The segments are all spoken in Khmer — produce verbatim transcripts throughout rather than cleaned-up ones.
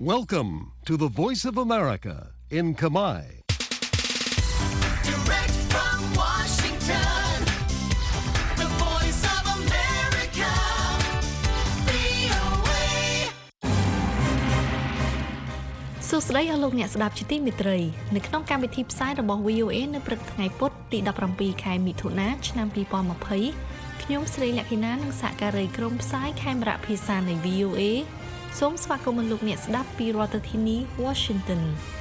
Welcome to the Voice of America in Kamai. Direct from Washington, the Voice of America, វី អូ เอ សួស្តីអស់លោកអ្នកស្ដាប់ជាទីមេត្រីនៅក្នុងកម្មវិធីផ្សាយរបស់ វី អូ เอ នៅព្រឹកថ្ងៃពុធទីដប់ប្រាំពីរខែមិថុនាឆ្នាំពីរពាន់ยี่สิบខ្ញុំស្រីលក្ខិណានិងសហការីក្រុមផ្សាយខេមរៈភាសានៃ វី អូ เอ សូមស្វាគមន៍លោកអ្នកស្ដាប់ពីរដ្ឋធានី Washington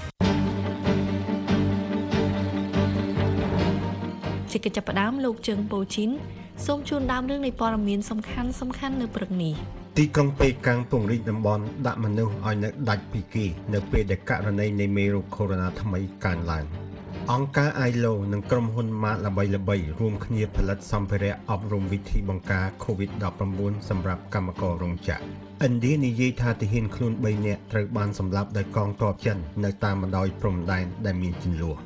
ជាកិច្ចចាប់ផ្ដើមលោកជើងប៉ូជីនសូមជូនដើមរឿងនៃព័ត៌មានសំខាន់សំខាន់នៅព្រឹកនេះទីក្រុងប៉េកាំងពង្រីកតំបន់ដាក់មនុស្សឲ្យនៅដាច់ពីគេនៅពេលដែលករណីនៃមេរោគកូវីដ ថ្មីកើនឡើងអង្គការ ไอ แอล โอ និងក្រុមហ៊ុនម៉ាកល្បីៗរួមគ្នាផលិតសម្ភារៈអប់រំវិធីបង្ការ កូវីដ ដប់ប្រាំបួន សម្រាប់កម្មកររោងចក្រឥណ្ឌានិយាយថាទាហានខ្លួនបីនាក់ត្រូវបានសម្លាប់ដោយកងទ័ពចិននៅតាមបណ្ដោយព្រំដែនដែលមានជម្លោះ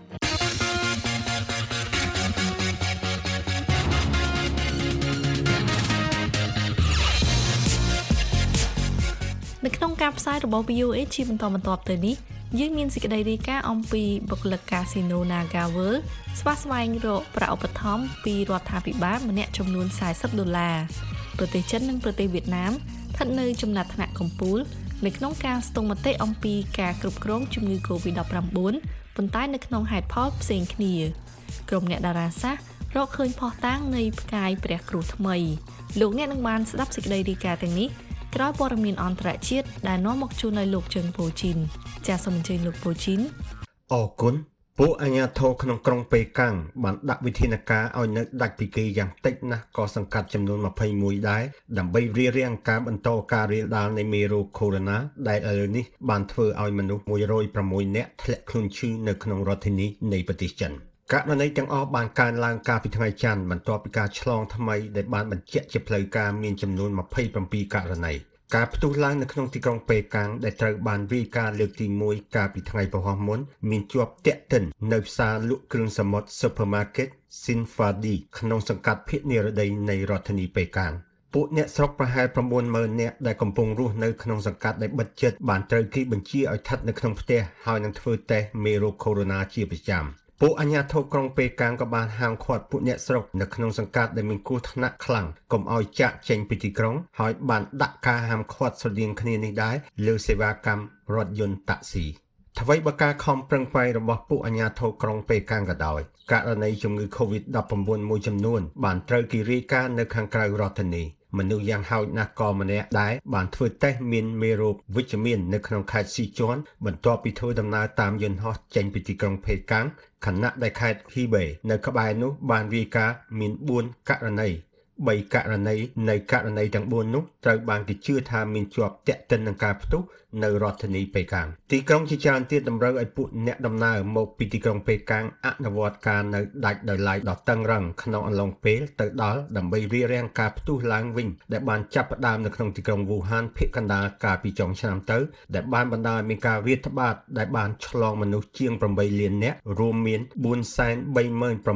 នៅក្នុងការផ្សាយរបស់ វី អូ เอ ជាបន្តបន្ទាប់ទៅនេះយើងមានសេចក្តីរាយការណ៍អំពីបុគ្គលិកកាស៊ីណូ Naga World ស្វាស្វែងរកប្រាក់ឧបត្ថម្ភពីរដ្ឋាភិបាលម្នាក់ចំនួនสี่สิบដុល្លារប្រទេសចិននិងប្រទេសវៀតណាមស្ថិតនៅចំណាត់ថ្នាក់កំពូលនៅក្នុងការស្ទង់មតិអំពីការគ្រប់គ្រងជំងឺ កូវីដ ដប់ប្រាំបួន ប៉ុន្តែនៅក្នុងហេតុផលផ្សេងគ្នាក្រុមអ្នកតារាសាស្ត្ររកឃើញភស្តុតាងនៃផ្កាយព្រះគ្រូថ្មីលោកអ្នកនឹងបានស្ដាប់សេចក្តីរាយការណ៍ទាំងនេះក្រោយព័ត៌មានអន្តរជាតិដែលនាំមកជូនឲ្យលោកជើងប៉ូជីនចាសសូមអញ្ជើញលោកប៉ូជីនអរគុណពួកអាជ្ញាធរក្នុងក្រុងប៉េកាំងបានដាក់វិធានការឲ្យនៅដាច់ពីគេយ៉ាងតិចណាស់ក៏សង្កាត់ចំនួនยี่สิบเอ็ดដែរដើម្បីរារាំងការបន្តការរាលដាលនៃមេរោគកូវីដ ដែលឥឡូវនេះបានធ្វើឲ្យមនុស្សមួយរយប្រាំមួយនាក់ធ្លាក់ខ្លួនឈឺនៅក្នុងរដ្ឋធានីនៃប្រទេសចិនករណីទាំងអស់បានកើនឡើងកាលពីថ្ងៃច័ន្ទបន្ទាប់ពីការឆ្លងថ្មីដែលបានបញ្ជាក់ជាផ្លូវការមានចំនួនยี่สิบเจ็ดករណីការផ្ទុះឡើងនៅក្នុងទីក្រុងប៉េកាំងដែលត្រូវបានរាយការណ៍លើកទីមួយកាលពីថ្ងៃពហុមុនមានជាប់តាក់ទិននៅផ្សារលក់គ្រឿងសមុទ្រ Supermarket Sinfadi ក្នុងសង្កាត់ភៀកនិរតីនៃរដ្ឋធានីប៉េកាំងពួកអ្នកស្រុកប្រហែល九หมื่นនាក់ដែលកំពុងរស់នៅក្នុងសង្កាត់ដែលបិទជិតបានត្រូវគេបញ្ជាឲ្យស្ថិតនៅក្នុងផ្ទះហើយនឹងធ្វើតេស្តមេរោគកូវីដ ជាប្រចាំពួកអាជ្ញាធរក្រុងប៉េកាំងក៏បានហាមឃាត់ពួកអ្នកស្រុកនៅក្នុងសង្កាត់ដែលមានគ្រោះថ្នាក់ខ្លាំងកុំឲ្យចាក់ចេញពីទីក្រុងហើយបានដាក់ការហាមឃាត់ស្រដៀងគ្នានេះដែរលើសេវាកម្មរថយន្តតាក់ស៊ីអ្វីបើការខំប្រឹងប្រែងរបស់ពួកអាជ្ញាធរក្រុងប៉េកាំងក៏ដោយករណីជំងឺ កូវីដ ដប់ប្រាំបួន មួយចំនួនបានត្រូវគេរាយការណ៍នៅខាងក្រៅរដ្ឋធានីមនុស្សយ៉ាងហោចណាស់ក៏ម្នាក់ដែរបានធ្វើតេស្តមានមេរោគវិជ្ជមាននៅក្នុងខេត្តស៊ីជាន់បន្ទាប់ពីធ្វើដំណើរតាមយន្តហោះចេញពីទីក្រុងប៉េកាំងខណៈដែលខេត្តហ៊ីបេនៅក្បែរនោះបានរាយការណ៍មានបួនករណីបីករណីនៃករណីទាំងបួននោះត្រូវបានគេជឿថាមានជាប់តាក់ទិននឹងការផ្ទុះនៅរដ្ឋធានីប៉េកាំងទីក្រុងជាច្រើនទៀតតម្រូវឲ្យពួកអ្នកដំណើរមកពីទីក្រុងប៉េកាំងអនុវត្តការនៅដាច់ដោយឡែកដ៏តឹងរ៉ឹងក្នុងអំឡុងពេលទៅដល់ដើម្បីរារាំងការផ្ទុះឡើងវិញដែលបានចាប់ផ្ដើមនៅក្នុងទីក្រុងវូហានភាគកណ្ដាលកាលពីចុងឆ្នាំទៅដែលបានបណ្ដាលឲ្យមានការរាតត្បាតដែលបានឆ្លងមនុស្សជាងeightលាននាក់រួមមានfour hundred thirty-six thousand nine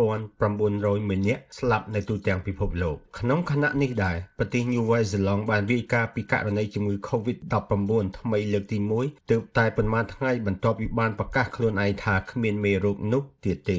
hundredនាក់ស្លាប់នៅទូទាំងពិភពលោកក្នុងខណៈនេះដែរប្រទេសញូវែលសេឡង់បានរាយការណ៍ពីករណីជំងឺ កូវីដ ដប់ប្រាំបួន ថ្មីលើកទីមួយទើបតែប៉ុន្មានថ្ងៃបន្ទាប់ពីបានប្រកាសខ្លួនឯងថាគ្មានមេរោគនោះទៀតទេ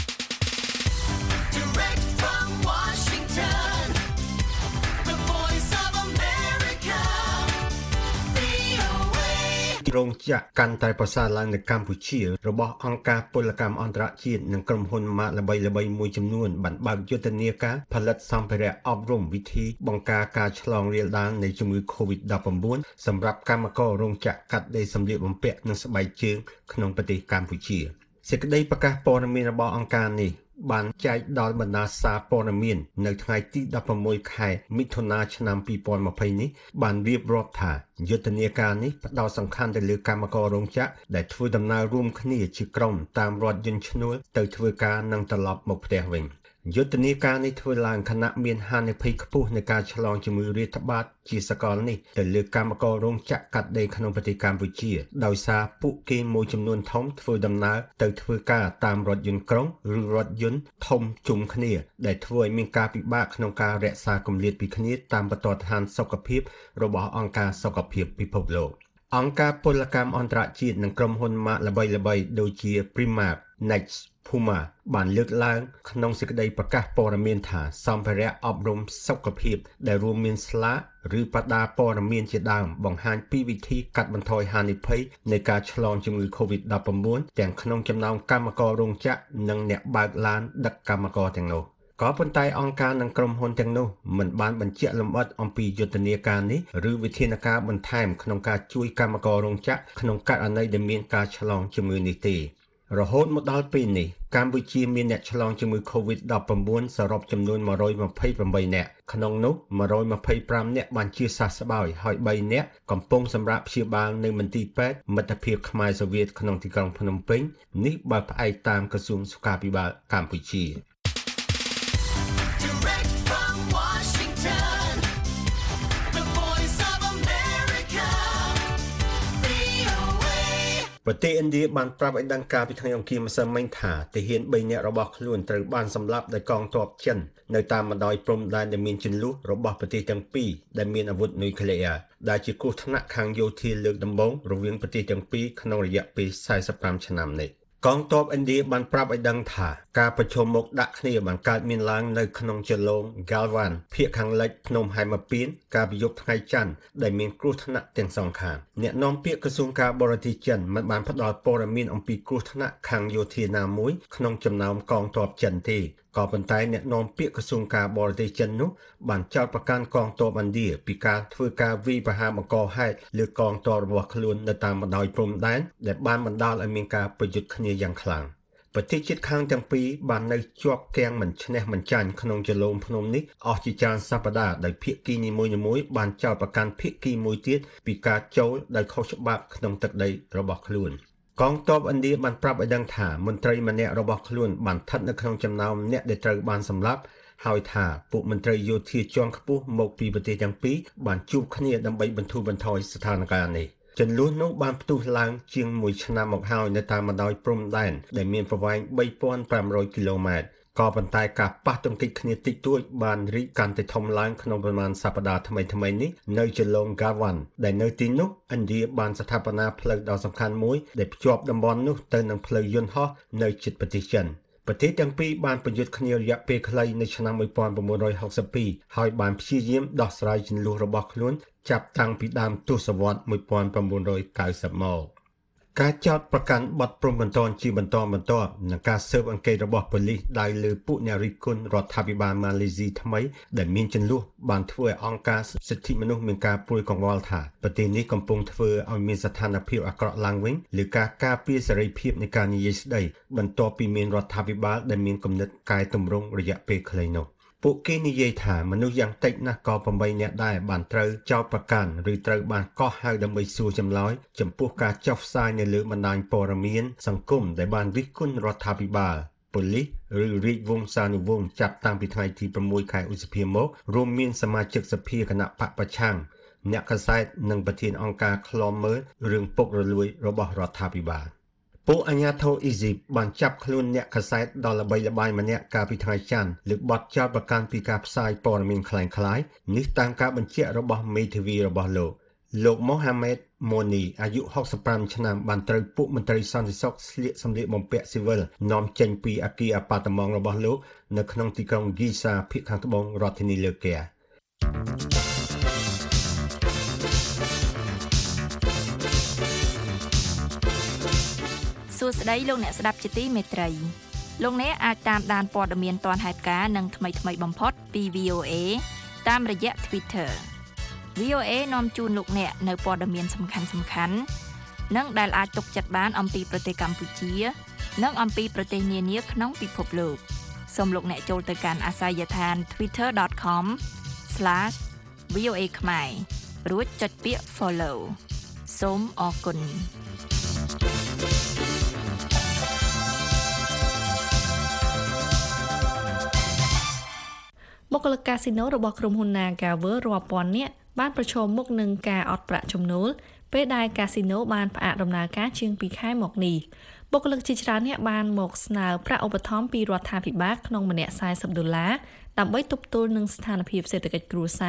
រោងចក្រកាន់តែប្រសើរឡើងនៅកម្ពុជារបស់អង្គការពលកម្មអន្តរជាតិនិងក្រុមហ៊ុនម៉ាកល្បីៗមួយចំនួនបានបើកយុទ្ធនាការផលិតសម្ភារៈអប់រំវិធីបង្ការការឆ្លងរាលដាលនៃជំងឺ កូវីដ ដប់ប្រាំបួន សម្រាប់កម្មកររោងចក្រកាត់ដេរសម្លៀកបំពាក់និងស្បែកជើងក្នុងប្រទេសកម្ពុជាសេចក្តីប្រកាសព័ត៌មានរបស់អង្គការនេះបានចែកដល់បណ្ដាសារព័ត៌មាននៅថ្ងៃទីដប់ប្រាំមួយខែមិថុនាឆ្នាំពីរពាន់ยี่สิบនេះបានរៀបរាប់ថាយុទ្ធនាការនេះផ្ដោតសំខាន់ទៅលើកម្មកររោងចក្រដែលធ្វើដំណើររួមគ្នាជាក្រុមតាមរថយន្តឈ្នួលទៅធ្វើការនិងត្រឡប់មកផ្ទះវិញយុទ្ធនាការនេះធ្វើឡើងខណៈមានហានិភ័យខ្ពស់នៃការឆ្លងជំងឺរាតត្បាតជាសកលនេះទៅលើកម្មកររោងចក្រកាត់ដេរក្នុងប្រទេសកម្ពុជាដោយសារពួកគេមួយចំនួនធំធ្វើដំណើរទៅធ្វើការតាមរថយន្តក្រុងឬរថយន្តធំជុំគ្នាដែលធ្វើឲ្យមានការពិបាកក្នុងការរក្សាគម្លាតពីគ្នាតាមបទដ្ឋានសុខភាពរបស់អង្គការសុខភាពពិភពលោក អអង្គការពលកម្មអន្តរជាតិនិងក្រុមហ៊ុនម៉ាកល្បីៗដូចជា Primark, Next, Puma បានលើកឡើងក្នុងសេចក្តីប្រកាសព័ត៌មានថាសម្ភារៈអប់រំសុខភាពដែលរួមមានស្លាកឬបដាព័ត៌មានជាដើមបង្ហាញពីវិធីកាត់បន្ថយហានិភ័យនៃការឆ្លងជំងឺ កូវីដ ដប់ប្រាំបួន ទាំងក្នុងចំណោមកម្មកររោងចក្រនិងអ្នកបើកឡានដឹកកម្មករទាំងនោះក៏ប៉ុន្តែអង្គការនិងក្រុមហ៊ុនទាំងនោះមិនបានបញ្ជាក់លម្អិតអំពីយុទ្ធនាការនេះឬវិធានការបន្ថែមក្នុងការជួយកម្មកររោងចក្រក្នុងករណីដែលមានការឆ្លងជំងឺនេះទេរហូតមកដល់ពេលនេះកម្ពុជាមានអ្នកឆ្លងជំងឺ កូវីដ ដប់ប្រាំបួន សរុបចំនួនmột trăm hai mươi támនាក់ក្នុងនោះmột trăm hai mươi lămនាក់បានជាសះស្បើយហើយបីនាក់កំពុងសម្រាប់ព្យាបាលនៅមន្ទីរពេទ្យមិត្តភាពខ្មែរសូវៀតក្នុងទីក្រុងភ្នំពេញនេះបើផ្អែកតាមក្រសួងសុខាភិបាលកម្ពុជាប្រទេសឥណ្ឌាបានប្រាប់ឲ្យដឹងការពីថ្ងៃអង្គារម្សិលមិញថាទាហានបីនាក់របស់ខ្លួនត្រូវបានសម្លាប់ដោយកងទ័ពចិននៅតាមបណ្ដោយព្រំដែនដែលមានជម្លោះរបស់ប្រទេសទាំងពីរដែលមានអាវុធនុយក្លេអ៊ែរដែលជាគ្រោះថ្នាក់ខាងយោធាលើកដំបូងរវាងប្រទេសទាំងពីរក្នុងរយៈពេល四十五ឆ្នាំនេះកងទ័ពឥណ្ឌាបានប្រាប់ឲ្យដឹងថាការប្រជុំមុខដាក់គ្នាបានកើតមានឡើងនៅក្នុងជឡង Galwan ភាគខាងលិចភ្នំហែមពៀនកាលពីយប់ថ្ងៃច័ន្ទដែលមានគ្រោះថ្នាក់ទាំងសងខាងអ្នកនាំពាក្យក្រសួងការបរទេសចិនមិនបានផ្ដល់ព័ត៌មានអំពីគ្រោះថ្នាក់ខាងយោធាណាមួយក្នុងចំណោមកងទ័ពចិនទេក៏ប៉ុន្តែអ្នកនាំពាក្យក្រសួងការបរទេសចិននោះបានចោទប្រកាន់កងទ័ពឥណ្ឌាពីការធ្វើការវាយប្រហារបង្កហេតុលើកងទ័ពរបស់ខ្លួននៅតាមបណ្ដោយព្រំដែនដែលបានបណ្ដាលឲ្យមានការប្រយុទ្ធគ្នាយ៉ាងខ្លាំងប្រទេសជិតខាងទាំងពីរបាននៅជាប់ទាំងមិនឈ្នះមិនចាញ់ក្នុងជឡងភ្នំនេះអស់ជាច្រើនសប្តាហ៍ដោយភាគីនីមួយៗបានចោទប្រកាន់ភាគីមួយទៀតពីការចូលដោយខុសច្បាប់ក្នុងទឹកដីរបស់ខ្លួនកងទ័ពឥណ្ឌាបានប្រាប់ឲ្យដឹងថាមន្ត្រីម្នាក់របស់ខ្លួនបានស្ថិតនៅក្នុងចំណោមអ្នកដែលត្រូវបានសម្លាប់ហើយថាពួកមន្ត្រីយោធាជាន់ខ្ពស់មកពីប្រទេសទាំងពីរបានជួបគ្នាដើម្បីបន្ធូរបន្ថយស្ថានភាពនេះជន្លោះនោះបានផ្ទុះឡើងជាងមួយឆ្នាំមកហើយនៅតាមបណ្ដោយព្រំដែនដែលមានប្រវែងបីពាន់ប្រាំរយគីឡូម៉ែត្រក៏ប៉ុន្តែការប៉ះទង្គិចគ្នាតិចតួចបានរីកកាន់តែធំឡើងក្នុងប្រមាណសប្តាហ៍ថ្មីៗនេះនៅជឡង Galwan ដែលនៅទីនោះឥណ្ឌាបានស្ថាបនាផ្លូវដ៏សំខាន់មួយដែលភ្ជាប់តំបន់នោះទៅនឹងផ្លូវយន្តហោះនៅជិតប្រទេសចិនប្រទេសទាំងពីរបានប្រយុទ្ធគ្នារយៈពេលខ្លីនៅឆ្នាំmột nghìn chín trăm sáu mươi haiហើយបានព្យាយាមដោះស្រាយជម្លោះរបស់ខ្លួនចាប់តាំងពីដើមទសវត្សរ៍một nghìn chín trăm chín mươiមកការចោទប្រកាន់បទព្រំបន្ទាន់ជាបន្តបន្ទាប់និងការស៊ើបអង្កេតរបស់ប៉ូលីសដៅលើពួកអ្នករិះគន់រដ្ឋាភិបាលម៉ាឡេស៊ីថ្មីដែលមានជម្លោះបានធ្វើឲ្យអង្គការសិទ្ធិមនុស្សមានការព្រួយកង្វល់ថាប្រទេសនេះកំពុងធ្វើឲ្យមានស្ថានភាពអាក្រក់ឡើងវិញលើការការពារសេរីភាពនៃការនិយាយស្ដីបន្ទាប់ពីមានរដ្ឋាភិបាលដែលមានគំនិតកែតម្រង់រយៈពេលខ្លីនោះពួកគេនិយាយថាមនុស្សយ៉ាងតិចណាស់ក៏eightនាក់ដែរបានត្រូវចោទប្រកាន់ឬត្រូវបានកោះហៅដើម្បីសួរចម្លើយចំពោះការចុះផ្សាយនៅលើបណ្ដាញព័ត៌មានសង្គមដែលបានរិះគន់រដ្ឋាភិបាលប៉ូលីសឬរាជវង្សានុវង្សចាប់តាំងពីថ្ងៃទីsixខែឧសភាមករួមមានសមាជិកសភាគណៈបកប្រឆាំងអ្នកកាសែតនិងប្រធានអង្គការឃ្លាំមើលរឿងពុករលួយរបស់រដ្ឋាភិបាលពួកអាជ្ញាធរអ៊ីស៊ីបបានចាប់ខ្លួនអ្នកកាសែតដ៏ល្បីល្បាញម្នាក់កាលពីថ្ងៃច័ន្ទលើបទចោទប្រកាន់ពីការផ្សាយព័ត៌មានคล้ายៗនេះតាមការបញ្ជាក់របស់មេធាវីរបស់លោកលោកម៉ូហាម៉េតម៉ូនីអាយុsixty-fiveឆ្នាំបានត្រូវពួកមន្ត្រីសន្តិសុខស្លៀកសម្លៀកបំពាក់ស៊ីវិលនាំចេញពីអគារអាប៉ាតឺម៉ង់របស់លោកនៅក្នុងទីក្រុងហ្គីសាភាគខាងត្បូងរដ្ឋធានីលើកែសួស្តីលោកអ្នកស្ដាប់ជាទីមេត្រីលោកអ្នកអាចតាមដានព័ត៌មានទាន់ហេតុការណ៍និងថ្មីៗបំផុតពី V O A តាមរយៈ Twitter V O A នាំជូនលោកអ្នកនៅព័ត៌មានសំខាន់ៗនិងដែលអាចទុកចិត្តបានអំពីប្រទេសកម្ពុជានិងអំពីប្រទេសនានាក្នុងពិភពលោកសូមលោកអ្នកចូលទៅកាន់អាសយដ្ឋាន twitter dot com slash v o a khmer រួចចុចពាក្យ follow សូមអរគុណបុគ្គលិកកាស៊ីណូរបស់ក្រុមហ៊ុន Nagavel រាប់ពាន់នាក់បានប្រឈមមុខនឹងការអត់ប្រាក់ចំណូលពេលដែលកាស៊ីណូបានផ្អាកដំណើរការជាងtwoខែមកនេះបុគ្គលិកជាច្រើននាក់បានមកស្នើប្រាក់ឧបត្ថម្ភពីរដ្ឋាភិបាលក្នុងម្នាក់fortyដុល្លារដើម្បីទប់ទល់នឹងស្ថានភាពសេដ្ឋកិច្ចគ្រួសារ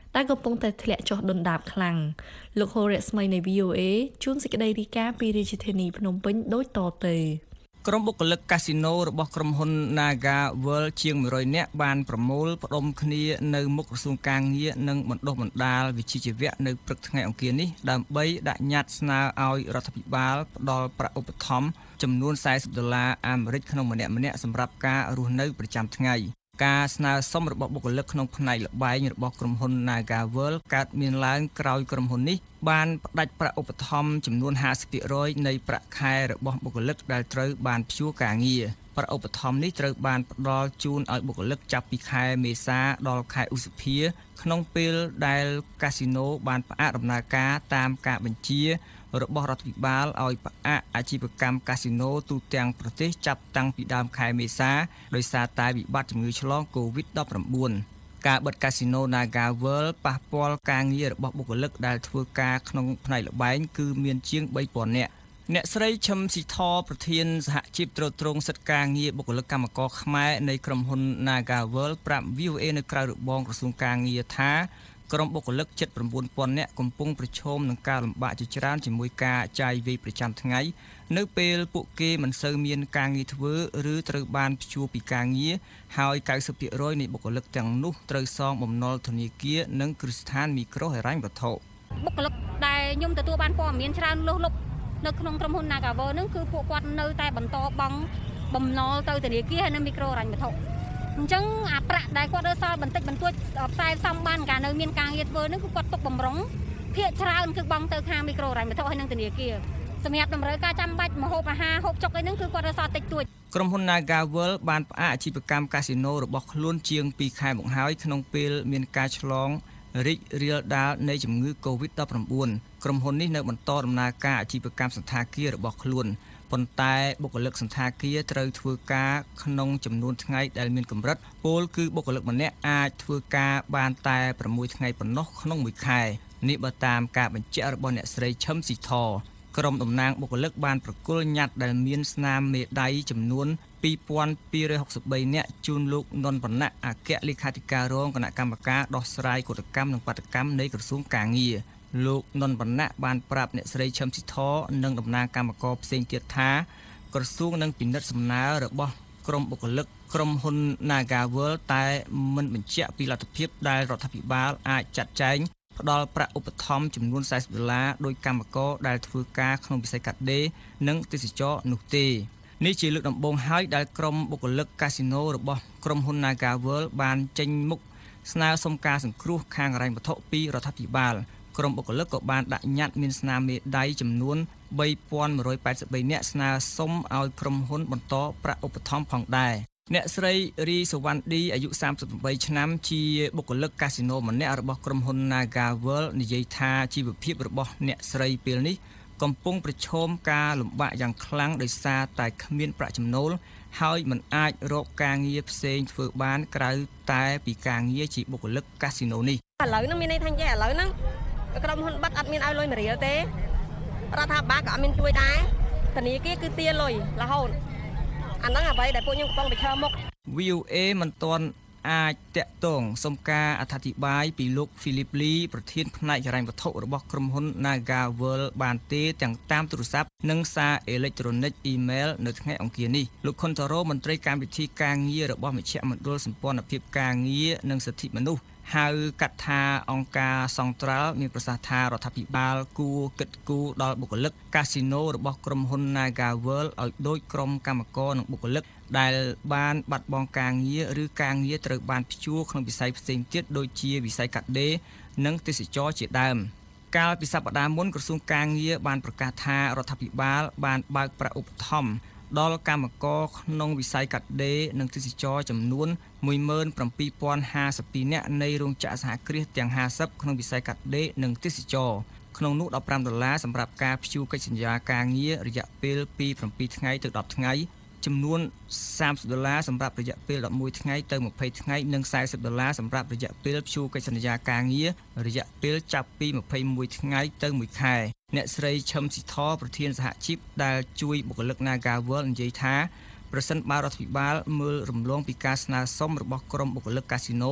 ដែលកំពុងតែធ្លាក់ចុះដុនដាបខ្លាំងលោកហូរ៉េស្មីនៃ វី អូ เอ ជួនសេចក្តីរាយការណ៍ពីរាជធានីភ្នំពេញដូចតទៅក្រុមបុគ្គលិកកាស៊ីណូរបស់ក្រុមហ៊ុន Naga World ជាងមួយរយនាក់បានប្រមូលផ្ដុំគ្នានៅមុខក្រសួងការងារនិងបណ្ដុះបណ្ដាលវិជ្ជាជីវៈនៅព្រឹកថ្ងៃអង្គារនេះដើម្បីដាក់ញត្តិស្នើឲ្យរដ្ឋាភិបាលផ្ដល់ប្រាក់ឧបត្ថម្ភចំនួនสี่สิบដុល្លារអាមេរិកក្នុងម្នាក់ម្នាក់សម្រាប់ការរស់នៅប្រចាំថ្ងៃការស្នើសុំរបស់បុគ្គលិកក្នុងផ្នែកល្បែងរបស់ក្រុមហ៊ុន Naga World កើតមានឡើងក្រោយក្រុមហ៊ុននេះបានផ្ដាច់ប្រាក់ឧបត្ថម្ភចំនួនห้าสิบភាគរយ នៃប្រាក់ខែរបស់បុគ្គលិកដែលត្រូវបានព្យួរការងារប្រាក់ឧបត្ថម្ភនេះត្រូវបានផ្ដល់ជូនឲ្យបុគ្គលិកចាប់ពីខែមេសាដល់ខែឧសភាក្នុងពេលដែលកាស៊ីណូបានផ្អាកដំណើរការតាមការបញ្ជារបស់រដ្ឋាភិបាលឲ្យផ្អាកអាជីវកម្មកាស៊ីណូទូទាំងប្រទេសចាប់តាំងពីដើមខែមេសាដោយសារតែវិបត្តិជំងឺឆ្លង កូវីដ ដប់ប្រាំបួន ការបិទកាស៊ីណូ Naga World ប៉ះពាល់ការងាររបស់បុគ្គលិកដែលធ្វើការក្នុងផ្នែកល្បែងគឺមានជាងបីពាន់នាក់អ្នកស្រីឈឹមស៊ីធប្រធានសហជីពត្រួតត្រងសិទ្ធិការងារបុគ្គលិកកម្មករខ្មែរនៃក្រុមហ៊ុន Naga World ប្រាប់ វី អូ เอ នៅក្រៅរបងក្រសួងការងារថាក្រុមបុគ្គលិកជិត៩ពាន់នាក់កំពុងប្រឈមនឹងការលំបាកជាច្រើនជាមួយការចាយវាយប្រចាំថ្ងៃនៅពេលពួកគេមិនសូវមានការងារធ្វើឬត្រូវបានព្យួរពីការងារហើយ九十ភាគរយនៃបុគ្គលិកទាំងនោះត្រូវសងបំណុលធនាគារនិងគ្រឹះស្ថានមីក្រូហិរញ្ញវត្ថុបុគ្គលិកដែលខ្ញុំទទួលបានព័ត៌មានច្រើនលើសលប់នៅក្នុងក្រុមហ៊ុន Naga World ហ្នឹងគឺពួកគាត់នៅតែបន្តបង់បំណុលទៅធនាគារហើយនិងមីក្រូហិរញ្ញវត្ថុអញ្ចឹងអាប្រាក់ដែលគាត់រើសល់បន្តិចបន្តួចផ្សាយសំបានការនៅមានការងារធ្វើហ្នឹងគឺគាត់ទុកបំរុងភាគច្រើនគឺបង់ទៅខាងមីក្រូហិរញ្ញវត្ថុហើយនិងធនាគារសម្រាប់តម្រូវការចាំបាច់ម្ហូបអាហារហូបចុកអីហ្នឹងគឺគាត់រើសល់តិចតួចក្រុមហ៊ុន Naga World បានផ្អាកអាជីវកម្មកាស៊ីណូរបស់ខ្លួនជាងពីរខែមកហើយក្នុងពេលមានការឆ្លងរីករាលដាលនៃជំងឺ កូវីដ ដប់ប្រាំបួន ក្រុមហ៊ុននេះនៅបន្តដំណើរការអាជីវកម្មសន្តាគាររបស់ខ្លួនប៉ុន្តែបុគ្គលិកសន្តាគារត្រូវធ្វើការក្នុងចំនួនថ្ងៃដែលមានកម្រិតពលគឺបុគ្គលិកម្នាក់អាចធ្វើការបានតែប្រាំមួយថ្ងៃប៉ុណ្ណោះក្នុងមួយខែនេះបើតាមការបញ្ជាក់របស់អ្នកស្រីឈឹមស៊ីធក្រុមតំណាងបុគ្គលិកបានប្រគល់ញត្តិដែលមានស្នាមមេដៃចំនួនពីរពាន់ពីររយហុកសិបបីនាក់ជូនលោកននបណ្ណៈអគ្គលេខាធិការរងគណៈកម្មការដោះស្រាយកុតកម្មនិងបាតុកម្មនៃក្រសួងការងារលោកននបណ្ណៈបានប្រាប់អ្នកស្រីឈឹមស៊ីធនិងតំណាងគណៈកម្មការផ្សេងទៀតថាក្រសួងនឹងពិនិត្យសំណើរបស់ក្រុមបុគ្គលិកក្រុមហ៊ុន Naga World តែមិនបញ្ជាក់ពីលទ្ធភាពដែលរដ្ឋាភិបាលអាចចាត់ចែងផ្ដល់ប្រាក់ឧបត្ថម្ភចំនួនสี่สิบដុល្លារដោយកម្មករដែលធ្វើការក្នុងវិស័យកាត់ដេរនិងទេសចរនោះទេនេះជាលើកដំបូងហើយដែលក្រុមបុគ្គលិកកាស៊ីណូរបស់ក្រុមហ៊ុន Naga World បានចេញមុខស្នើសុំការសង្គ្រោះខាងហិរញ្ញវត្ថុពីរដ្ឋាភិបាលក្រុមបុគ្គលិកក៏បានដាក់ញត្តិមានស្នាមមេដៃចំនួនបីពាន់មួយរយប៉ែតសិបបីនាក់ស្នើសុំឲ្យក្រុមហ៊ុនបន្តប្រាក់ឧបត្ថម្ភផងដែរអ្នកស្រីរីសវណ្ណឌីអាយុសាមសិបប្រាំបីឆ្នាំជាបុគ្គលិកកាស៊ីណូម្នាក់របស់ក្រុមហ៊ុន Naga World និយាយថាជីវភាពរបស់អ្នកស្រីពេលនេះកំពុងប្រឈមការលំបាកយ៉ាងខ្លាំងដោយសារតែគ្មានប្រាក់ចំណូលហើយមិនអាចរកការងារផ្សេងធ្វើបានក្រៅតែពីការងារជាបុគ្គលិកកាស៊ីណូនេះឥឡូវហ្នឹងមានន័យថាចេះឥឡូវហ្នឹងក្រុមហ៊ុនបាត់អត់មានឲ្យលុយមួយរៀលទេរដ្ឋាភិបាលក៏អត់មានជួយដែរធនាគារគឺទាលុយរហូតអាហ្នឹងអ្វីដែលពួកខ្ញុំកំពុងប្រឈមមុខវី អូ เอ មិនទាន់អាចតាក់ទងសុំការអធិប្បាយពីលោក Philip Lee ប្រធានផ្នែកហិរញ្ញវត្ថុរបស់ក្រុមហ៊ុន Naga World បានទេទាំងតាមទូរស័ព្ទនិងសារអេឡិចត្រូនិកអ៊ីមែលនៅថ្ងៃអង្គារនេះលោកខុនតារ៉ូមន្ត្រីកម្មវិធីការងាររបស់មជ្ឈមណ្ឌលសម្ព័ន្ធភាពការងារនិងសិទ្ធិមនុស្សហៅកាត់ថាអង្គការសង្ត្រាល់មានប្រសាសន៍ថារដ្ឋាភិបាលគួរគិតគូរដល់បុគ្គលិកកាស៊ីណូរបស់ក្រុមហ៊ុន Naga World ឲ្យដូចក្រុមកម្មករនិងបុគ្គលិកដែលបានបាត់បង់ការងារឬការងារត្រូវបានព្យួរក្នុងវិស័យផ្សេងទៀតដូចជាវិស័យកាត់ដេរនិងទេសចរជាដើមកាលពីសប្តាហ៍មុនក្រសួងការងារបានប្រកាសថារដ្ឋាភិបាលបានបើកប្រាក់ឧបត្ថម្ភដល់កម្មករក្នុងវិស័យកាត់ដេរនិងទេសចរចំនួនមួយម៉ឺនប្រាំពីរពាន់ห้าสิบពីរនាក់នៃរោងចក្រសហគ្រាសទាំងห้าสิบក្នុងវិស័យកាត់ដេរនិងទេសចរក្នុងនោះដប់ប្រាំដុល្លារសម្រាប់ការព្យួរកិច្ចសន្យាការងាររយៈពេលពីប្រាំពីរថ្ងៃទៅដប់ថ្ងៃចំនួនសាមសិបដុល្លារសម្រាប់រយៈពេលដប់មួយថ្ងៃទៅម្ភៃថ្ងៃនិងสี่สิบដុល្លារសម្រាប់រយៈពេលព្យួរកិច្ចសន្យាការងាររយៈពេលចាប់ពីម្ភៃមួយថ្ងៃទៅមួយខែអ្នកស្រីឈឹមស៊ីធប្រធានសហជីពដែលជួយបុគ្គលិក Naga World និយាយថាប្រសិនបើរដ្ឋាភិបាលមើលរំលងពីការស្នើសុំរបស់ក្រុមបុគ្គលិកកាស៊ីណូ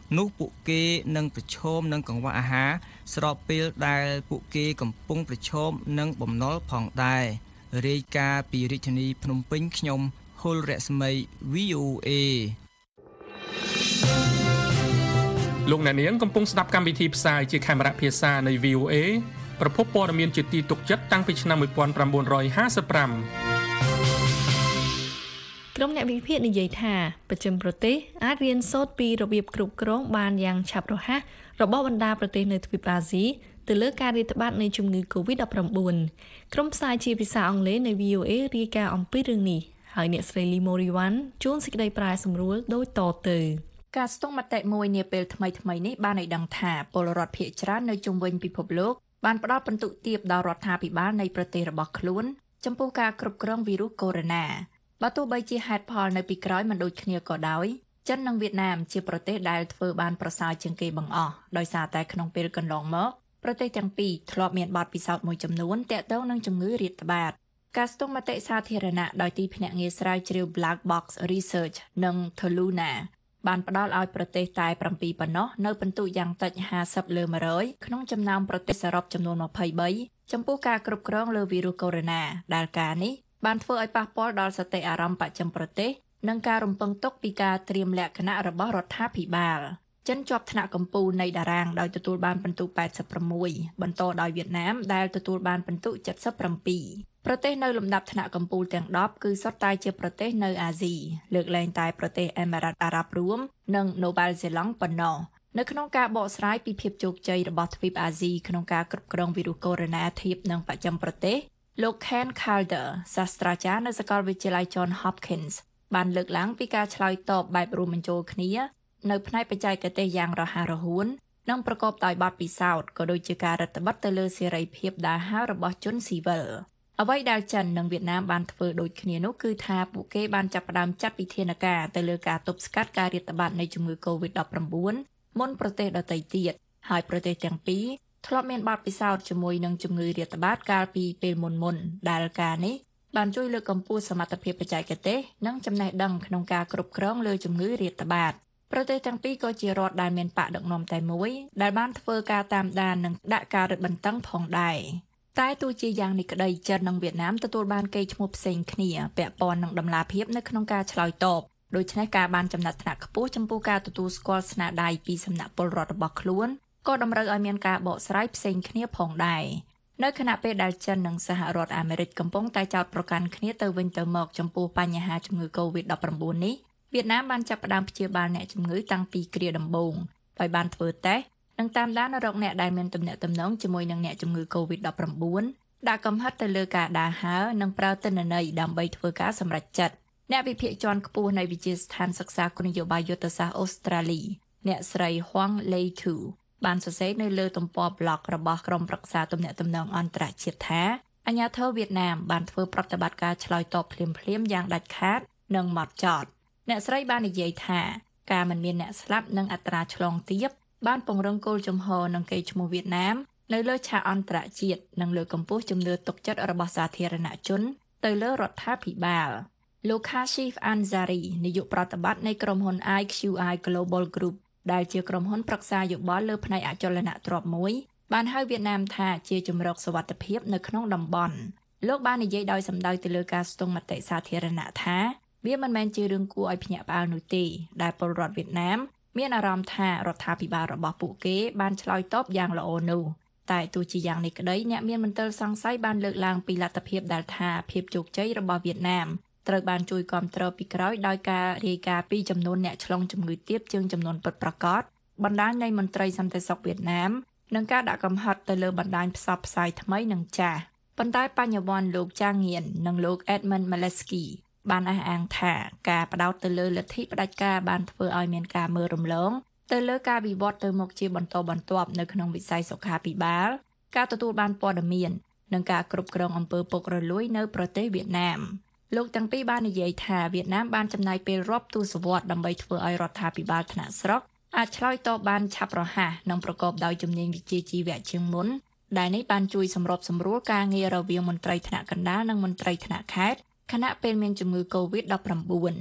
នោះពួកគេនឹងប្រឈមនឹងកង្វះអាហារស្របពេលដែលពួកគេកំពុងប្រឈមនឹងបំណុលផងដែររាយការណ៍ពីរាជធានីភ្នំពេញខ្ញុំហុលរស្មី វី អូ เอលោកអ្នកនាងកំពុងស្ដាប់កម្មវិធីផ្សាយជាខេមរៈភាសានៃ វី អូ เอ ប្រភពព័ត៌មានជាទីទុកចិត្តតាំងពីឆ្នាំmột nghìn chín trămห้าสิบห้าក្រុមអ្នកវិភាគនិយាយថាប្រចាំប្រទេសអាចរៀនសូត្រពីរបៀបគ្រប់គ្រងបានយ៉ាងឆាប់រហ័សរបស់បណ្ដាប្រទេសនៅទ្វីបអាស៊ីទៅលើការរាតត្បាតនៃជំងឺ កូវីដ ដប់ប្រាំបួន ក្រុមផ្សាយជាភាសាអង់គ្លេសនៃ វី អូ เอ រាយការណ៍អំពីរឿងនេះហើយអ្នកស្រីលីម៉ូរីវ៉ាន់ជួនសេចក្តីប្រែសម្រួលដូចតទៅការស្ទង់មតិមួយនាពេលថ្មីថ្មីនេះបានឲ្យដឹងថាពលរដ្ឋភាគច្រើននៅជុំវិញពិភពលោកបានផ្ដល់ពិន្ទុទាបដល់រដ្ឋាភិបាលនៃប្រទេសរបស់ខ្លួនចំពោះការគ្រប់គ្រងវីរុសកូវីដ បើទោះបីជាហេតុផលនៅពីក្រោយមិនដូចគ្នាក៏ដោយចិននិងវៀតណាមជាប្រទេសដែលធ្វើបានប្រសើរជាងគេបង្អស់ដោយសារតែក្នុងពេលកន្លងមកប្រទេសទាំងពីរធ្លាប់មានបទពិសោធន៍មួយចំនួនទាក់ទងនឹងជំងឺរាតត្បាតការស្ទង់មតិសាធារណៈដោយទីភ្នាក់ងារស្រាវជ្រាវ Black Box Research និង Toluna បានផ្ដល់ឲ្យប្រទេសតែប្រាំពីរប៉ុណ្ណោះនៅពិន្ទុយ៉ាងតិចห้าสิบលើmột trămក្នុងចំណោមប្រទេសសរុបចំនួនยี่สิบสามចំពោះការគ្រប់គ្រងលើវីរុសកូវីដ ដែលការនេះបានធ្វើឲ្យប៉ះពាល់ដល់សតិអារម្មណ៍បច្ចឹមប្រទេសនិងការរំពឹងទុកពីការត្រៀមលក្ខណៈរបស់រដ្ឋាភិបាលចិនជាប់ថ្នាក់កំពូលនៃតារាងដោយទទួលបានពិន្ទុแปดสิบหกបន្តដោយវៀតណាมដែលទទួលបានពិន្ទុเจ็ดสิบเจ็ดប្រទេសនៅលំដាប់ថ្នាក់កំពូលទាំងដប់គឺសុទ្ធតែជាប្រទេសនៅអាស៊ីលើកលែងតែប្រទេសអេមីរ៉ាតអារ៉ាប់រួមនិងនូវែលសេឡង់ប៉ុណ្ណោះនៅក្នុងការបកស្រាយពីភាពជោគជ័យរបស់ទ្វីបអាស៊ីក្នុងការគ្រប់គ្រងវីរុសកូវីដ ធៀបនឹងបច្ចឹមប្រទេសលោក Ken Calder សាស្ត្រាចារ្យនៅសាកលវិទ្យាល័យ John Hopkins បានលើកឡើងពីការឆ្លើយតបបែបរួមបញ្ចូលគ្នានៅផ្នែកបច្ចេកទេសយ៉ាងរហ័សរហួននិងប្រកបដោយបទពិសោធន៍ក៏ដូចជាការរដ្ឋបတ်ទៅលើសេរីភាពដើរហើររបស់ជនស៊ីវិលអ្វីដែលចិននិងវៀតណាមបានធ្វើដូចគ្នានោះគឺថាពួកគេបានចាប់ផ្ដើមចាត់វិធានការទៅលើការទប់ស្កាត់ការរាតត្បាតនៃជំងឺ កូវីដ ដប់ប្រាំបួន មុនប្រទេសដទៃទៀតហើយប្រទេសទាំងពីរធ្លាប់មានបទពិសោធន៍ជាមួយនឹងជំងឺរាតត្បាតកាលពីពេលមុនមុនដែលការនេះបានជួយលើកកម្ពស់សមត្ថភាពបច្ចេកទេសនិងចំណេះដឹងក្នុងការគ្រប់គ្រងលើជំងឺរាតត្បាតប្រទេសទាំងពីរក៏ជារដ្ឋដែលមានបកដឹកនាំតែមួយដែលបានធ្វើការតាមដាននិងដាក់ការរឹតបន្តឹងផងដែរតែទោះជាយ៉ាងនេះក្តីចិននិងវៀតណាមទទួលបានកេរ្តិ៍ឈ្មោះផ្សេងគ្នាពាក់ព័ន្ធនឹងដំណាភាពនៅក្នុងការឆ្លើយតបដូច្នេះការបានចំណាត់ថ្នាក់ខ្ពស់ចំពោះការទទួលស្គាល់ស្នាដៃពីសំណាក់ពលរដ្ឋរបស់ខ្លួនក៏តម្រូវឲ្យមានការបកស្រាយផ្សេងគ្នាផងដែរនៅខណៈពេលដែលចិននិងសហរដ្ឋអាមេរិកកំពុងតែចោទប្រកាន់គ្នាទៅវិញទៅមកចំពោះបញ្ហាជំងឺ កូវីដ ដប់ប្រាំបួន នេះវៀតណាមបានចាប់ផ្ដើមព្យាបាលអ្នកជំងឺតាំងពីគ្រាដំបូងដោយបានធ្វើតេស្តនិងតាមដានរកអ្នកដែលមានទំនាក់ទំនងជាមួយនឹងអ្នកជំងឺ កូវីដ ដប់ប្រាំបួន ដាក់កំហិតទៅលើការដើរហើរនិងប្រើទិន្នន័យដើម្បីធ្វើការសម្រេចចិត្តអ្នកវិភាគជាន់ខ្ពស់នៃវិទ្យាស្ថានសិក្សាគោលនយោបាយយុទ្ធសាស្ត្រអូស្ត្រាលីអ្នកស្រី Huang Lei-tu បានសរសេរនៅលើទំព័រ blog របស់ក្រុមប្រឹក្សាទំនាក់ទំនងអន្តរជាតិថាអាជ្ញាធរវៀតណាមបានធ្វើប្រតិបត្តិការឆ្លើយតបភ្លាមៗយ៉ាងដាច់ខាតនិងហ្មត់ចត់អ្នកស្រីបាននិយាយថាការមិនមានអ្នកស្លាប់និងអត្រាឆ្លងទាបបានពង្រឹងគោលជំហរនិងកេរ្តិ៍ឈ្មោះវៀតណាមនៅលើឆាកអន្តរជាតិនិងលើកកម្ពស់ជំនឿទុកចិត្តរបស់សាធារណជនទៅលើរដ្ឋាភិបាលលោក Kashif Ansari នាយកប្រតិបត្តិនៃក្រុមហ៊ុន ไอ คิว ไอ Global Group ដែលជាក្រុមហ៊ុនប្រឹក្សាយោបល់លើផ្នែកអចលនទ្រព្យមួយបានហៅវៀតណាមថាជាជំរកសុវត្ថិភាពនៅក្នុងតំបន់លោកបាននិយាយដោយសម្ដៅទៅលើការស្ទង់មតិសាធារណៈថាវាមិនមែនជារឿងគួរឲ្យភ្ញាក់ផ្អើលនោះទេដែលពលរដ្ឋវៀតណាមមានអារម្មណ៍ថារដ្ឋាភិបាលរបស់ពួកគេបានឆ្លើយតបយ៉ាងល្អនោះតែទោះជាយ៉ាងនេះក្តីអ្នកមានមន្ទិលសង្ស័យបានលើកឡើងពីលទ្ធភាពដែលថាភាពជោគជ័យរបស់វៀតណាមត្រូវបានជួយគាំទ្រពីក្រោយដោយការរាយការណ៍ពីចំនួនអ្នកឆ្លងជំងឺទាបជាងចំនួនពិតប្រាកដបណ្ដាញនៃមន្ត្រីសន្តិសុខវៀតណាមនិងការដាក់កំហិតទៅលើបណ្ដាញផ្សព្វផ្សាយថ្មីនិងចាស់ប៉ុន្តែបញ្ញវន្តលោកចាងងៀននិងលោក Edmund Malesky បានអះអាងថាការផ្ដោតទៅលើលទ្ធិផ្ដាច់ការបានធ្វើឲ្យមានការមើលរំលងទៅលើការវិវត្តទៅមុខជាបន្តបន្ទាប់នៅក្នុងវិស័យសុខាភិបាលការទទួលបានព័ត៌មាននិងការគ្រប់គ្រងអំពើពុករលួយនៅប្រទេសវៀតណាមលោកទាំងពីរបាននិយាយថាវៀតណាមបានចំណាយពេលរាប់ទសវត្សរ៍ដើម្បីធ្វើឲ្យរដ្ឋាភិបាលថ្នាក់ស្រុកអាចឆ្លើយតបបានឆាប់រហ័សនិងប្រកបដោយជំនាញវិជ្ជាជីវៈជាងមុនដែលនេះបានជួយសម្របសម្រួលការងាររវាងមន្ត្រីថ្នាក់កណ្ដាលនិងមន្ត្រីថ្នាក់ខេត្តខណៈពេលមានជំងឺ កូវីដ ដប់ប្រាំបួន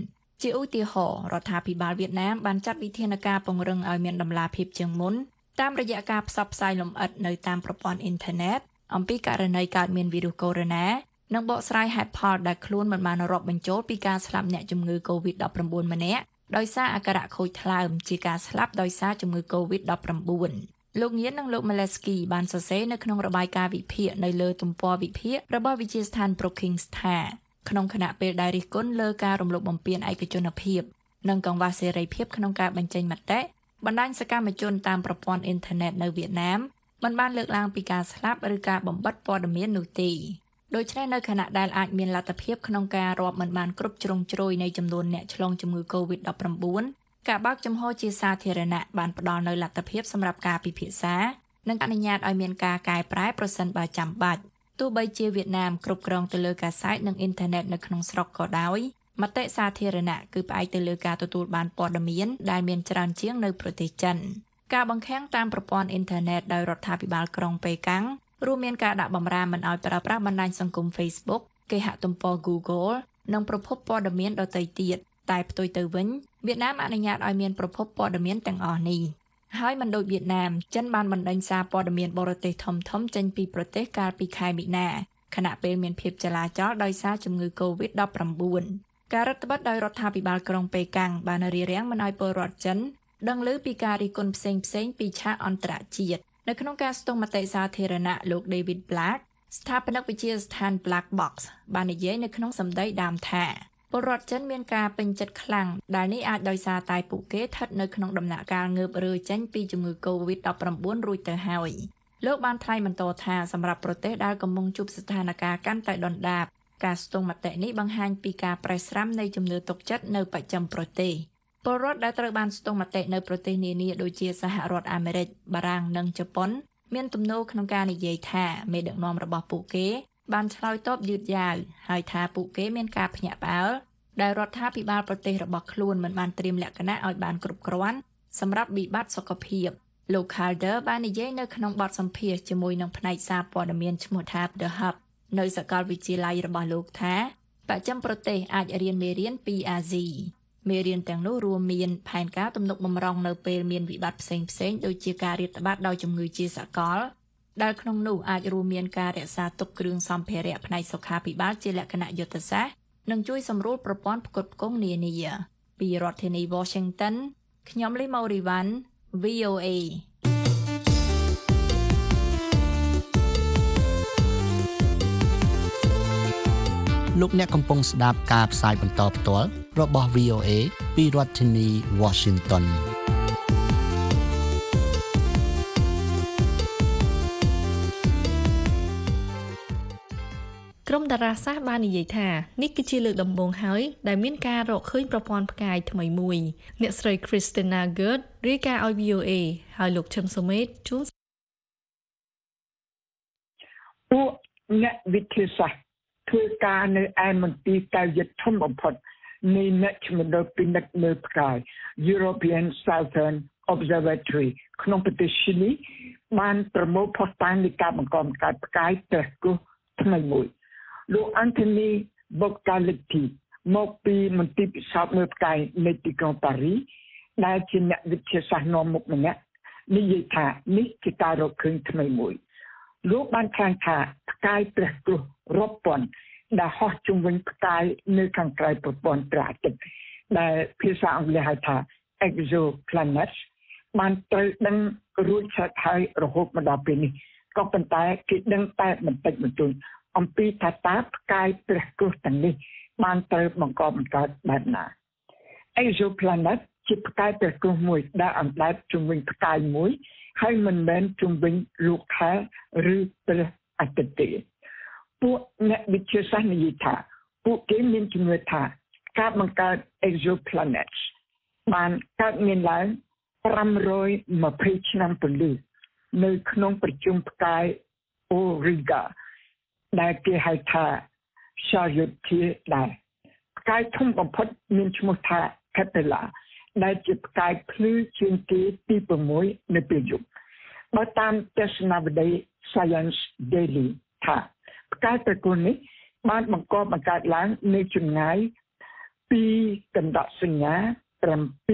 ជាឧទាហរណ៍រដ្ឋាភិបាលវៀតណាមបានចាត់វិធានការពង្រឹងឲ្យមានតម្លាភាពជាងមុនតាមរយៈការផ្សព្វផ្សាយលម្អិតនៅតាមប្រព័ន្ធអ៊ីនធឺណិតអំពីករណីកើតមានវីរុសកូវីដ និងបកស្រាយហេតុផលដែលខ្លួនមិនបានរាប់បញ្ចូលពីការស្លាប់អ្នកជំងឺ កូវីដ ដប់ប្រាំបួន ម្នាក់ដោយសារអាការៈខូចថ្លើមជាការស្លាប់ដោយសារជំងឺ កូវីដ ដប់ប្រាំបួន លោកញៀននិងលោក Malesky បានសរសេរនៅក្នុងរបាយការណ៍វិភាគនៅលើទំព័រវិភាគរបស់វិទ្យាស្ថាន Brookings ថាក្នុងខណៈពេលដែលរិះគន់លើការរំលោភបំពានឯកជនភាពនិងកង្វះសេរីភាពក្នុងការបញ្ចេញមតិបណ្ដាញសកម្មជនតាមប្រព័ន្ធអ៊ីនធឺណិតនៅវៀតណាមមិនបានលើកឡើងពីការស្លាប់ឬការបំបិទព័ត៌មាននោះទេដូច្នេះនៅខណៈដែលអាចមានលទ្ធភាពក្នុងការរាប់មិនបានគ្រប់ជ្រុងជ្រោយនៃចំនួនអ្នកឆ្លងជំងឺ កូវីដ ដប់ប្រាំបួន ការបើកចំហជាសាធារណៈបានផ្ដល់នូវលទ្ធភាពសម្រាប់ការពិភាក្សានិងអនុញ្ញាតឲ្យមានការកែប្រែប្រសិនបើចាំបាច់ទោះបីជាវៀតណាមគ្រប់គ្រងទៅលើកាសែតនិងអ៊ីនធឺណិតនៅក្នុងស្រុកក៏ដោយមតិសាធារណៈគឺផ្អែកទៅលើការទទួលបានព័ត៌មានដែលមានច្រើនជាងនៅប្រទេសចិនការបង្ខាំងតាមប្រព័ន្ធអ៊ីនធឺណិតដោយរដ្ឋាភិបាលក្រុងប៉េកាំងរួមមានការដាក់បម្រាមមិនឲ្យប្រើប្រាស់បណ្ដាញសង្គម Facebook គេហទំព័រ Google និងប្រភពព័ត៌មានដទៃទៀតតែផ្ទុយទៅវិញវៀតណាមអនុញ្ញាតឲ្យមានប្រភពព័ត៌មានទាំងអស់នេះហើយមិនដូចវៀតណាមចិនបានបណ្ដេញសារព័ត៌មានបរទេសធំៗចេញពីប្រទេសកាលពីខែមីនាខណៈពេលមានភាពចលាចលដោយសារជំងឺ កូវីដ ដប់ប្រាំបួន ការរដ្ឋបတ်ដោយរដ្ឋាភិបាលក្រុងប៉េកាំងបានរារាំងមិនឲ្យពលរដ្ឋចិនដឹងឮពីការរិះគន់ផ្សេងៗពីឆាកអន្តរជាតិនៅក្នុងការស្ទង់មតិសាធារណៈលោក David Black ស្ថាបនិកវិទ្យាស្ថាន Black Box បាននិយាយនៅក្នុងសម្ដីដើមថាពលរដ្ឋចិនមានការពេញចិត្តខ្លាំងដែលនេះអាចដោយសារតែពួកគេស្ថិតនៅក្នុងដំណាក់កាលងើបរើចេញពីជំងឺ កូវីដ ដប់ប្រាំបួន រួចទៅហើយលោកបានថ្លែងបន្តថាសម្រាប់ប្រទេសដែលកំពុងជួបស្ថានភាពកាន់តែដុនដាបការស្ទង់មតិនេះបង្ហាញពីការប្រេះស្រាំនៃជំនឿទុកចិត្តនៅបស្ចិមប្រទេសពលរដ្ឋដែលត្រូវបានស្ទង់មតិនៅប្រទេសនានាដូចជាសហរដ្ឋអាមេរិកបារាំងនិងជប៉ុនមានទំនោរក្នុងការនិយាយថាមេដឹកនាំរបស់ពួកគេបានឆ្លើយតបយឺតយ៉ាវហើយថាពួកគេមានការភ្ញាក់ផ្អើលដែលរដ្ឋាភិបាលប្រទេសរបស់ខ្លួនមិនបានត្រៀមលក្ខណៈឲ្យបានគ្រប់គ្រាន់សម្រាប់វិបត្តិសុខភាពលោក Calder បាននិយាយនៅក្នុងបទសម្ភាសន៍ជាមួយនឹងផ្នែកសារព័ត៌មានឈ្មោះថា The Hub នៅសាកលវិទ្យាល័យរបស់លោកថាបច្ចឹមប្រទេសអាចរៀនមេរៀនពីអាស៊ីមេរៀនទាំងនោះរួមមានផែនការទំនុកបម្រុងនៅពេលមានវិបត្តិផ្សេងៗដូចជាការរាតត្បាតដោយជំងឺជាសកលដែលក្នុងនោះអាចរួមមានការរក្សាទុកគ្រឿងសម្ភារៈផ្នែកសុខាភិបាលជាលក្ខណៈយុទ្ធសាស្ត្រនិងជួយសម្រួលប្រព័ន្ធផ្គត់ផ្គង់នានាពីរដ្ឋធានី Washington ខ្ញុំលីម៉ូរីវ៉ាន់ វី អូ អេលោកអ្នកកំពុងស្ដាប់ការផ្សាយបន្តផ្ទាល់របស់ វី អូ អេ ពីរដ្ឋធានី Washington ក្រុមតារាសាស្ត្របាននិយាយថានេះគឺជាលើកដំបូងហើយដែលមានការរកឃើញប្រព័ន្ធផ្កាយថ្មីមួយអ្នកស្រី Christina Gerd រាយការណ៍ឲ្យ វី អូ អេ ហើយលោកឈឹមសុមេតជួនពួកអ្នកវិទ្យាសាស្ត្រធ្វើការនៅឯមន្ទីរកែវយធំបំផុតនៃអ្នកជំនាញពិនិត្យមើលផ្កាយ European Southern Observatory ក្នុងប្រទេសស៊ីលីបានប្រមូលភស្តុតាងនៃការបង្កបង្កើតផ្កាយព្រះគោះថ្មីមួយលោក Anthony Bocaletti មកពីមន្ទីរពិសោធន៍មើលផ្កាយនៃទីក្រុងប៉ារីសដែលជាអ្នកវិទ្យាសាស្ត្រនាំមុខម្នាក់និយាយថានេះជាការរកឃើញថ្មីមួយលោកបានថ្លែងថាផ្កាយព្រះគោះរាប់ពាន់ដែលហោះជុំវិញផ្កាយនៅខាងក្រៅប្រព័ន្ធព្រះអាទិត្យដែលភាសាអង់គ្លេសហៅថា exoplanets បានត្រូវដឹងរួចហើយរហូតមកដល់ពេលនេះក៏ប៉ុន្តែគេដឹងតែបន្តិចបន្តួចអំពីថាតើផ្កាយព្រះគោះទាំងនេះបានត្រូវបង្កបង្កើតបែបណា exoplanet ជាផ្កាយព្រះគោះមួយដែលអណ្ដែតជុំវិញផ្កាយមួយហើយមិនមែនជុំវិញលោកខែឬព្រះអាទិត្យទេពួកអ្នកវិទ្យាសាស្ត្រនិយាយថាពួកគេមានជំនឿថាការបង្កើត exoplanets បានកើតមានឡើងប្រាំរយម្ភៃឆ្នាំពលឺនៅក្នុងប្រជុំផ្កាយ Auriga ដែលគេហៅថា Sagittarius ដែរផ្កាយធំបំផុតមានឈ្មោះថា Kepler ដែលជាផ្កាយភ្លឺជាងគេទី៦នៅពេលយប់បើតាមទស្សនវិស័យ Science Daily ថាផ្កាយព្រះគោះនេះបានបង្កបង្កើតឡើងនៅចម្ងាយពីកណ្ដាប់សញ្ញា7,817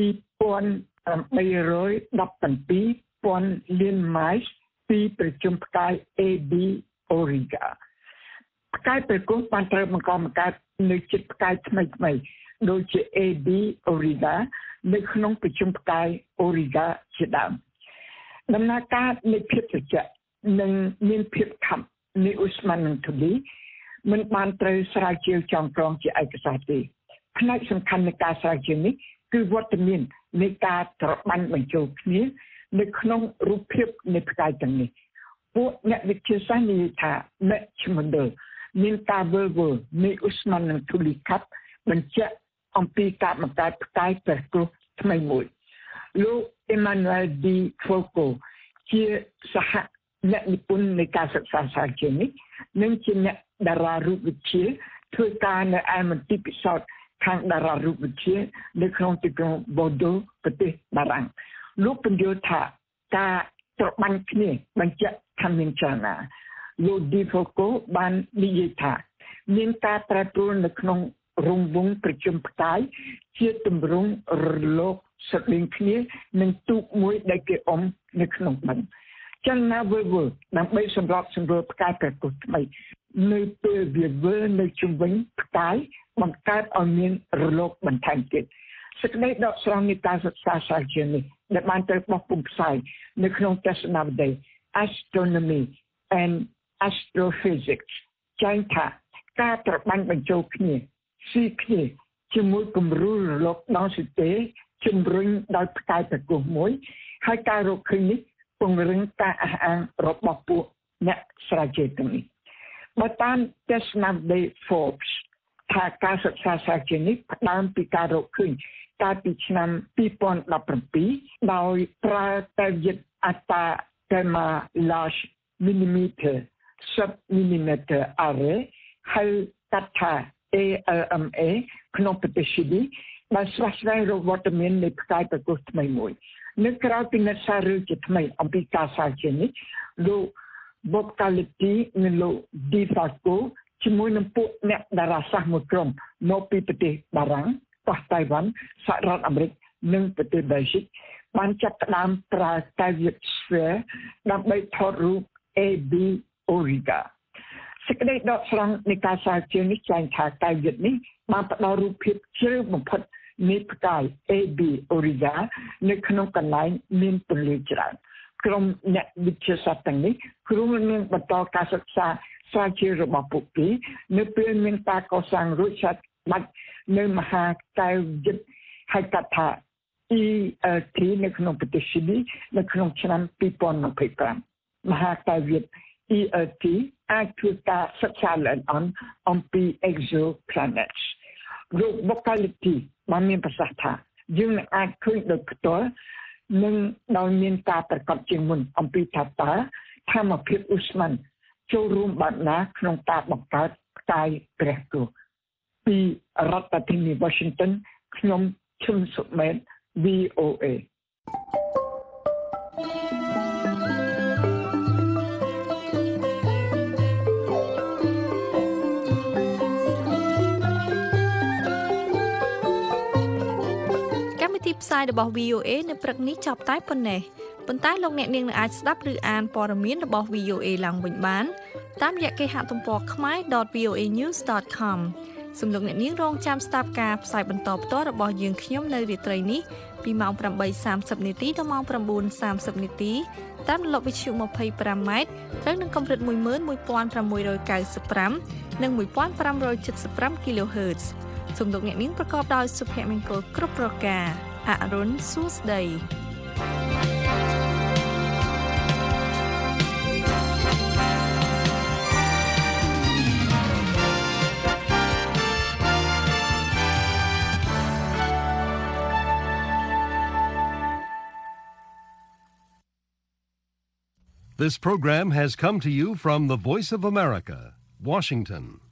លានម៉ាយล์ពីប្រជុំផ្កាយ A B Auriga ផ្កាយប្រគំបានត្រូវបង្កបង្កើតនៅជិតផ្កាយថ្មីថ្មីដូចជា A B Auriga នៅក្នុងប្រជុំផ្កាយ Auriga ជាដើមដំណើរការនៃភាពត្រជាក់និងមានភាពខាប់នៃឧស្ម័ននិងធូលីមិនបានត្រូវស្រាវជ្រាវចងក្រងជាឯកសារទេផ្នែកសំខាន់នៃការស្រាវជ្រាវនេះគឺវត្តមាននៃការត្របាញ់បញ្ចូលគ្នានៅក្នុងរូបភាពនៃផ្កាយទាំងនេះពួកអ្នកវិទ្យាសាស្ត្រនិយាយថា Matchmodel មានការវិលវល់នៃឧស្ម័ននិងធូលីខាប់បញ្ជាក់អំពីការបង្កើតផ្កាយព្រះគ្រោះថ្មីមួយលោក Emmanuel D. Foucault ជាសហអ្នកនិពន្ធនៃការសិក្សាស្រាវជ្រាវនេះនិងជាអ្នកតារារូបវិទ្យាធ្វើការនៅឯមន្ទីរពិសោធន៍ខាងតារារូបវិទ្យានៅក្នុងទីក្រុង Bordeaux ប្រទេសបារាំងលោកពន្យល់ថាការត្របាញ់គ្នាបញ្ជាក់ថាមានចលនាលោក D. Foucault បាននិយាយថាមានការប្រែប្រួលនៅក្នុងរង្វង់ប្រជុំផ្កាយជាទម្រង់រលកស្រដៀងគ្នានឹងទូកមួយដែលគេអុំនៅក្នុងបឹងចលនាវិលវល់ដើម្បីសម្របសម្រួលផ្កាយព្រះគ្រោះថ្មីនៅពេលវាវិលនៅជុំវិញផ្កាយបង្កើតឲ្យមានរលកបន្ថែមទៀតសេចក្តីដកស្រង់នៃការសិក្សាស្រាវជ្រាវនេះដែលបានត្រូវបោះពុម្ពផ្សាយនៅក្នុងទស្សនាវដ្តី Astronomy and Astrophysics ចែងថាការត្របាញ់បញ្ចូលគ្នាស៊ីគ្នាជាមួយគំរូរលកដងស៊ីទេជំរុញដោយផ្កាយព្រះគ្រោះមួយហើយការរកឃើញនេះពង្រឹងការអះអាងរបស់ពួកអ្នកស្រាវជ្រាវទាំងនេះបើតាមទស្សនវិទ្យា Forbes ថាការសិក្សាស្រាវជ្រាវនេះផ្ដើមពីការរកឃើញកាលពីឆ្នាំពីរពាន់ដប់ប្រាំពីរដោយប្រើតែវិទ្យាអត្តាកេម៉ា large millimeter sub millimeter array ហើយកាត់ថា A L M A ក្នុងប្រទេសស៊ីលីបានស្វះស្វែងរកវត្តមាននៃផ្កាយព្រះគ្រោះថ្មីមួយនៅក្រៅពីអ្នកសាររឿងជាថ្មីអំពីការស្រាវជ្រាវនេះលោក Bob Caletti និងលោក D. Foucault ជាមួយនឹងពួកអ្នកតារាសាស្ត្រមួយក្រុមមកពីប្រទេសបារាំងកោះតៃវ៉ាន់សហរដ្ឋអាមេរិកនិងប្រទេសបែលហ្សិកបានចាប់ផ្ដើមប្រើតែវិទ្យា Sphere ដើម្បីថតរូប A B Aurigaសេចក្តីដកស្រង់នៃការស្រាវជ្រាវនេះចែងថាកាយវិទ្យានេះបានផ្ដល់រូបភាពជ្រៅបំផុតនៃផ្កាយ A B Auriga នៅក្នុងកន្លែងមានពន្លឺច្រើនក្រុមអ្នកវិទ្យាសាស្ត្រទាំងនេះក្រុមនឹងបន្តការសិក្សាស្រាវជ្រាវរបស់ពួកគេនៅពេលមានការកសាងរួចចាត់បាច់នៅមហាកាយវិទ្យាហៅកាត់ថា E L T នៅក្នុងប្រទេសស៊ីលីនៅក្នុងឆ្នាំពីរពាន់ยี่สิบห้ามហាកាយវិទ្យា E L T អាចធ្វើការសិក្សាឡើងអំអំពី exoplanets លោក Bocaletti បានមានប្រសាសន៍ថាយើងនឹងអាចឃើញដោយផ្ទាល់និងដោយមានការប្រកបជាងមុនអំពីថាតើធម្មភាពឧស្ម័នចូលរួមបែបណាក្នុងការបង្កើតផ្កាយព្រះគ្រោះពីរដ្ឋធានី Washington ខ្ញុំឈឹមសុមេត V O A ផ្សាយរបស់ V O A នៅព្រឹកនេះចប់តែប៉ុណ្ណេះប៉ុន្តែលោកអ្នកនាងនឹងអាចស្ដាប់ឬអានព័ត៌មានរបស់ V O A ឡើងវិញបានតាមរយៈគេហទំព័រ khmae dot v o a news dot com សូមលោកអ្នកនាងរងចាំស្ដាប់ការផ្សាយបន្តផ្ទាល់របស់យើងខ្ញុំនៅរាត្រីនេះពីម៉ោងeight thirtyនាទីដល់ម៉ោងnine thirtyនាទីតាមរលកវិទ្យុ twenty-five ម៉ែត្រត្រូវនឹងកម្រិតone one five ninety-five និង fifteen seventy-five គីឡូហឺតซ์ សូមលោកអ្នកនាងប្រកបដោយសុភមង្គលគ្រប់ប្រការអរុនសួស្ដី This program has come to you from the Voice of America, Washington.